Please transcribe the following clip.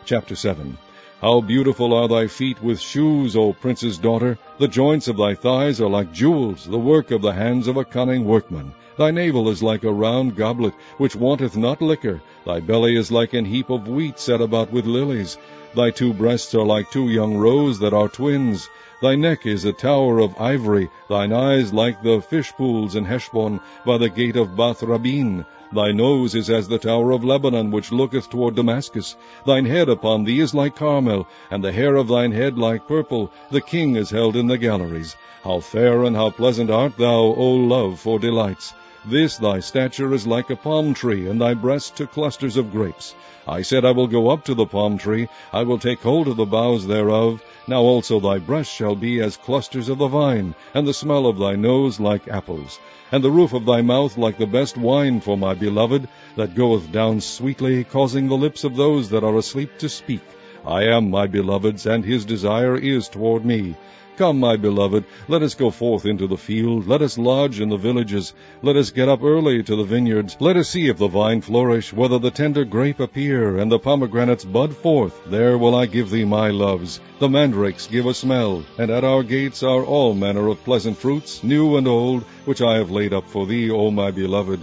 Chapter 7. How beautiful are thy feet with shoes, O prince's daughter! The joints of thy thighs are like jewels, the work of the hands of a cunning workman. Thy navel is like a round goblet, which wanteth not liquor. Thy belly is like an heap of wheat set about with lilies. Thy two breasts are like two young roes that are twins. Thy neck is a tower of ivory, thine eyes like the fish pools in Heshbon, by the gate of Bath-rabbim. Thy nose is as the tower of Lebanon, which looketh toward Damascus. Thine head upon thee is like Carmel, and the hair of thine head like purple. The king is held in the galleries. How fair and how pleasant art thou, O love, for delights! This thy stature is like a palm tree, and thy breasts to clusters of grapes. I said, I will go up to the palm tree, I will take hold of the boughs thereof. Now also thy breasts shall be as clusters of the vine, and the smell of thy nose like apples, and the roof of thy mouth like the best wine for my beloved, that goeth down sweetly, causing the lips of those that are asleep to speak. I am my beloved's, and his desire is toward me. Come, my beloved, let us go forth into the field, let us lodge in the villages, let us get up early to the vineyards, let us see if the vine flourish, whether the tender grape appear, and the pomegranates bud forth. There will I give thee my loves. The mandrakes give a smell, and at our gates are all manner of pleasant fruits, new and old, which I have laid up for thee, O my beloved.